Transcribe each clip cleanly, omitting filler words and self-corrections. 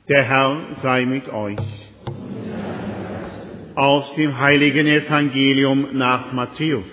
Der Herr sei mit euch. Aus dem heiligen Evangelium nach Matthäus.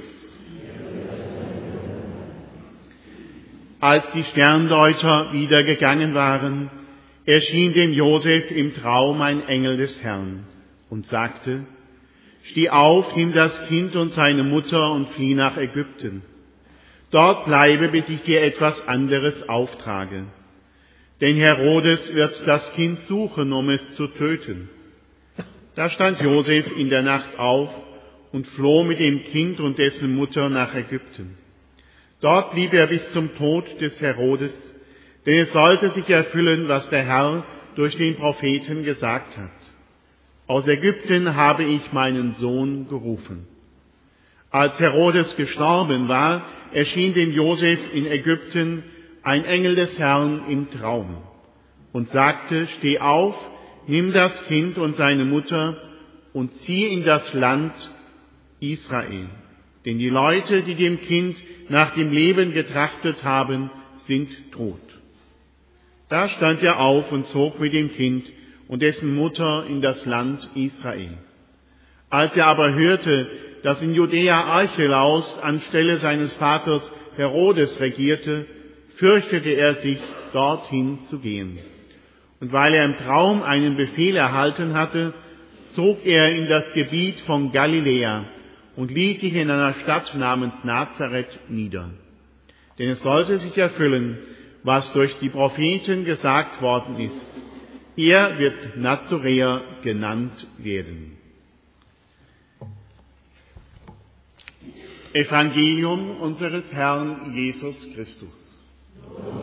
Als die Sterndeuter wieder gegangen waren, erschien dem Josef im Traum ein Engel des Herrn und sagte: Steh auf, nimm das Kind und seine Mutter und flieh nach Ägypten. Dort bleibe, bis ich dir etwas anderes auftrage. Denn Herodes wird das Kind suchen, um es zu töten. Da stand Josef in der Nacht auf und floh mit dem Kind und dessen Mutter nach Ägypten. Dort blieb er bis zum Tod des Herodes, denn es sollte sich erfüllen, was der Herr durch den Propheten gesagt hat: Aus Ägypten habe ich meinen Sohn gerufen. Als Herodes gestorben war, erschien dem Josef in Ägypten ein Engel des Herrn im Traum und sagte: Steh auf, nimm das Kind und seine Mutter und zieh in das Land Israel. Denn die Leute, die dem Kind nach dem Leben getrachtet haben, sind tot. Da stand er auf und zog mit dem Kind und dessen Mutter in das Land Israel. Als er aber hörte, dass in Judäa Archelaus anstelle seines Vaters Herodes regierte, fürchtete er sich, dorthin zu gehen. Und weil er im Traum einen Befehl erhalten hatte, zog er in das Gebiet von Galiläa und ließ sich in einer Stadt namens Nazareth nieder. Denn es sollte sich erfüllen, was durch die Propheten gesagt worden ist: Er wird Nazoräer genannt werden. Evangelium unseres Herrn Jesus Christus.